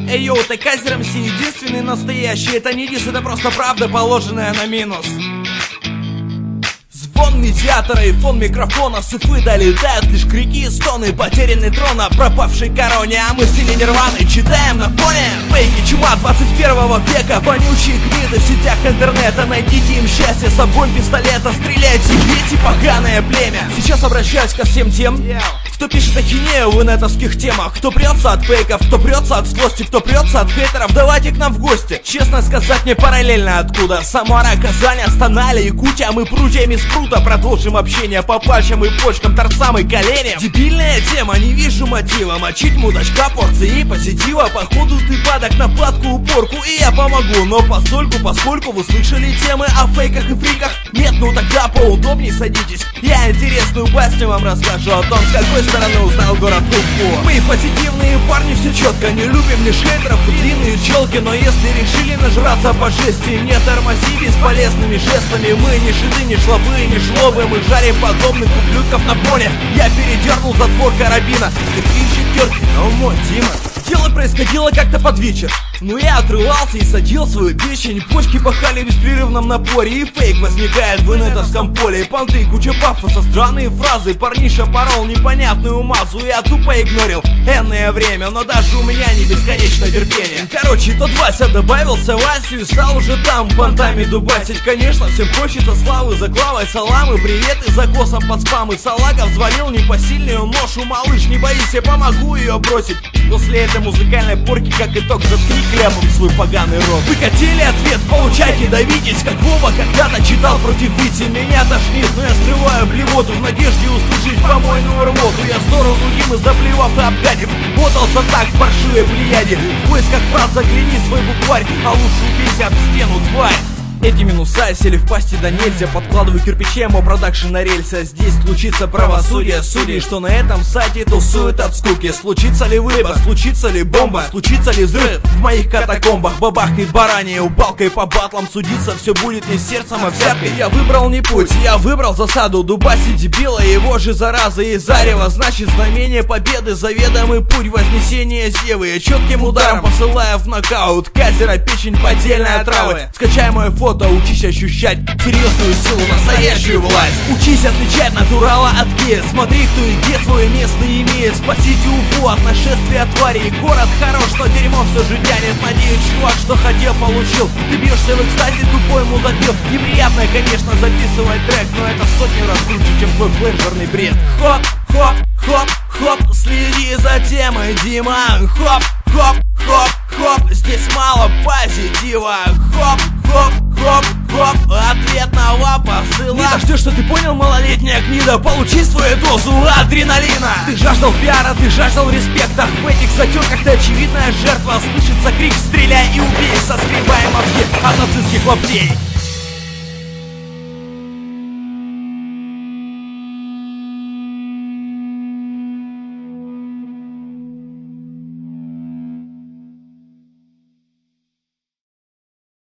Эй, йоу, ты Казер МС, единственный настоящий. Это не дис, это просто правда, положенная на минус. Звон медиатора и фон микрофона, с Уфы долетают лишь крики и стоны. Потерянный трон о пропавшей короне, а мы в стиле Нирваны читаем на фоне. Фейки чума 21 века, вонючие гниды в сетях интернета. Найдите им счастье с обоим пистолета, стреляйте, бейте поганое племя. Сейчас обращаюсь ко всем тем, кто пишет ахинею в инетовских темах, кто прется от фейков, кто прется от злости, кто прется от хейтеров. Давайте к нам в гости. Честно сказать, мне параллельно откуда. Самара, Казань, Астана, Якутия. Мы прутьями спрута продолжим общение по пальчам и почкам, торцам и коленям. Дебильная тема, не вижу мотива. Мочить мудачка порции позитива. Походу ты падок на падку уборку, и я помогу. Но поскольку вы слышали темы о фейках и фриках, нет, ну тогда поудобней садитесь. Я интересную басню вам расскажу о том, с какой стороны узнал город Уфу. Мы позитивные парни, все четко, не любим лишь хейтеров и длинные челки. Но если решили нажраться по жести, не тормози бесполезными жестами. Мы не шиды, не шлобы, не шлобы, мы жарим подобных ублюдков на поле. Я передернул затвор карабина, такие же терки, но мой Дима. Дело происходило как-то под вечер. Ну я отрывался и садил свою печень. Почки пахали в беспрерывном напоре, и фейк возникает в инетовском поле. И понты, куча пафоса, странные фразы. Парниша порол непонятную мазу, я тупо игнорил энное время. Но даже у меня не бесконечное терпение. Короче, тот Вася добавился Васю и стал уже там понтами дубасить. Конечно, всем хочется славы, за клавой саламы. Привет и за косом под спам. И Салагов звонил непосильную ношу. Малыш, не боись, я помогу ее бросить. После этой музыкальной порки, как итог, заткни кляпом свой поганый рот. Вы хотели ответ, получайте, давитесь. Как Вова когда-то читал против Вити. Меня тошнит, но я скрываю блевоту в надежде услышать помойную рвоту. Я в сторону Димы, заплевав и обгадив, мотался так в паршивой плеяде. В поисках фраз загляни в свой букварь, а лучше убейся об стену, тварь. Эти минуса сели в пасти да нельзя. Подкладываю кирпичи, мой продакшн на рельсы. Здесь случится правосудие судей, что на этом сайте тусуют от скуки. Случится ли выбор, случится ли бомба, случится ли взрыв в моих катакомбах. Бабахает баранье, упалкой по батлам судиться. Все будет не сердцем, а взяткой. Я выбрал не путь, я выбрал засаду. Дубаси дебила, его же зараза и зарево. Значит знамение победы, заведомый путь вознесения Зевы. Четким ударом посылая в нокаут Казера печень поддельной отравы. Скачай мое фото, учись ощущать серьезную силу, настоящую власть. Учись отличать натурала от гея. Смотри, кто и где свое место имеет. Спасите Уфу от нашествия тварей. Город хорош, но дерьмо все же тянет. Надеюсь, чувак, что хотел, получил. Ты бьешься в экстазе, тупой мудопил. Неприятно, конечно, записывать трек, но это в сотню раз круче, чем твой флэшерный бред. Хоп, хоп, хоп, хоп, следи за темой, Дима. Хоп, хоп, хоп, хоп, здесь мало позитива. Хоп, хоп, хоп, хоп, ответного посыла. Не дождешь, что ты понял, малолетняя гнида. Получи свою дозу адреналина. Ты жаждал пиара, ты жаждал респекта. В этих затеках ты очевидная жертва. Слышится крик, стреляй и убей. Соскребай мозги от нацистских лаптей.